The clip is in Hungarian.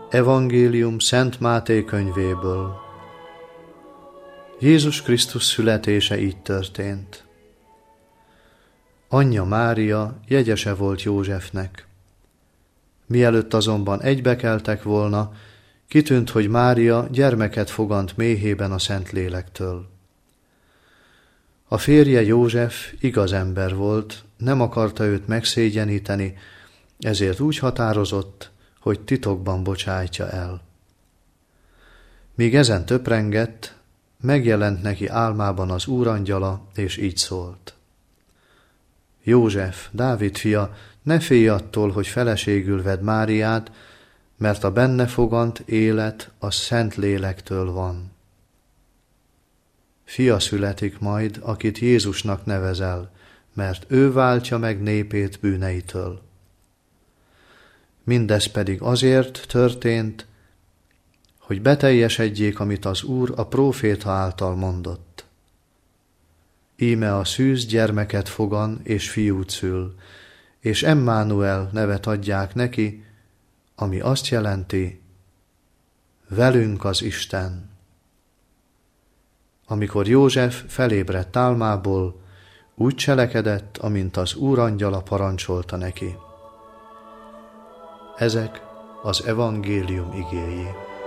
Evangélium Szent Máté könyvéből. Jézus Krisztus születése így történt. Anyja Mária jegyese volt Józsefnek. Mielőtt azonban egybekeltek volna, kitűnt, hogy Mária gyermeket fogant méhében a Szentlélektől. A férje József igaz ember volt, nem akarta őt megszégyeníteni, ezért úgy határozott, hogy titokban bocsájtja el. Míg ezen töprengett, megjelent neki álmában az úrangyala, és így szólt. József, Dávid fia, ne félj attól, hogy feleségül vedd Máriát, mert a benne fogant élet a Szent Lélektől van. Fia születik majd, akit Jézusnak nevezel, mert ő váltja meg népét bűneitől. Mindez pedig azért történt, hogy beteljesedjék, amit az Úr a próféta által mondott. Íme a szűz gyermeket fogan és fiút szül, és Emmanuel nevet adják neki, ami azt jelenti, velünk az Isten. Amikor József felébredt álmából, úgy cselekedett, amint az úrangyala parancsolta neki. Ezek az evangélium igéi.